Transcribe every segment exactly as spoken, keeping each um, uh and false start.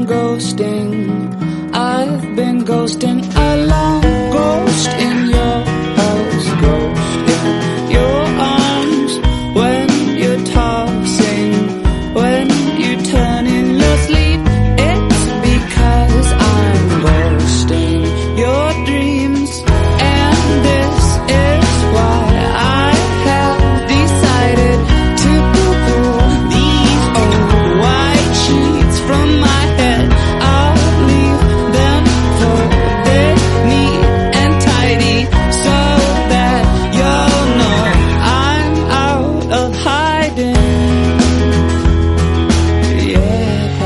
ghosting. I've been ghosting along. Ghost in your house, ghost in your arms. When you're tossing, when you turn in your sleep, it's because I'm ghosting your dreams. And this is why I have decided to pull these old white sheets from my head. I'll leave them folded neat and tidy so that you'll know I'm out of hiding. Yeah,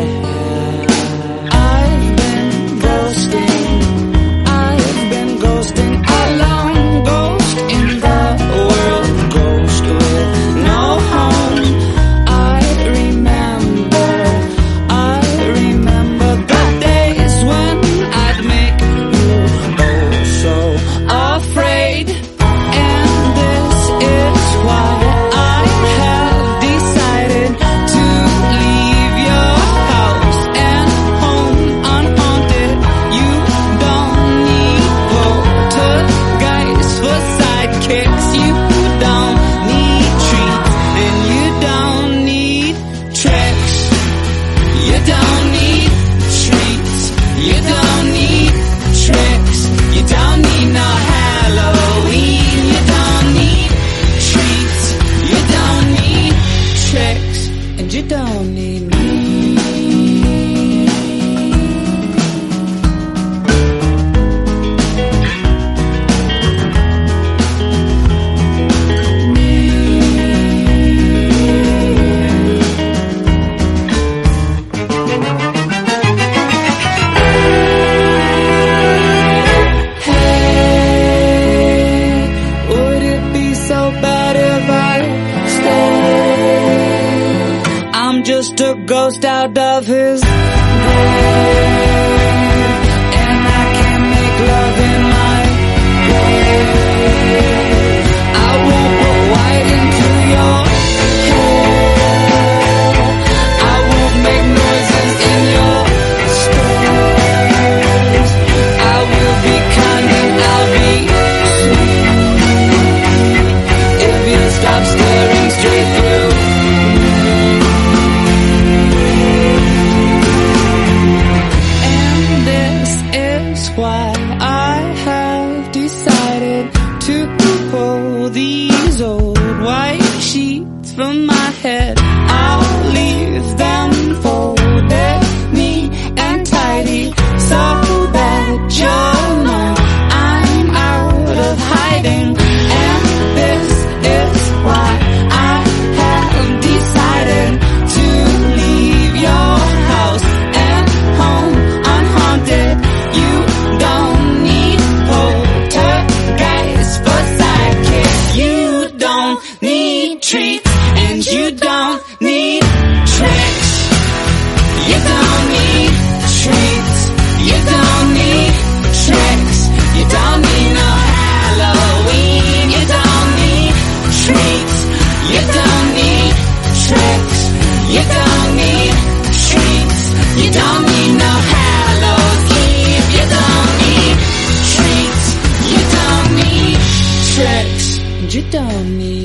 I've been ghosting. I've been ghosting alone. Ghost in the world, ghost with no home. I remember, I remember the days when I'd make you oh so afraid. And this is why I have decided to leave your house and home unhaunted. You don't need poltergeists for sidekicks. You don't need treats and you don't need tricks. You don't need treats. You don't need tricks. You don't need no Halloween. You don't need treats. You don't need tricks. And you don't need me. Hey, would it be so bad if I stayed? I'm just a ghost out of his grave, and I can't make love in my grave. I won't put white into your hair. I won't make noises in your stairs. I will be kind and I'll be sweet if you stop staring straight through me. And this is why I have decided to pull these old white sheets from my head. I'll leave them folded neat and tidy so that you'll know I'm out of hiding. And this is why I have decided to leave your house and home unhaunted. You don't need poltergeists for sidekicks. You don't need treats and you don't need tricks. You don't need treats. You don't need tricks. You don't need no Halloween. You don't need treats. You don't need tricks. You don't need treats. You don't need no Hallows Eve. You don't need treats. You don't need tricks. You don't need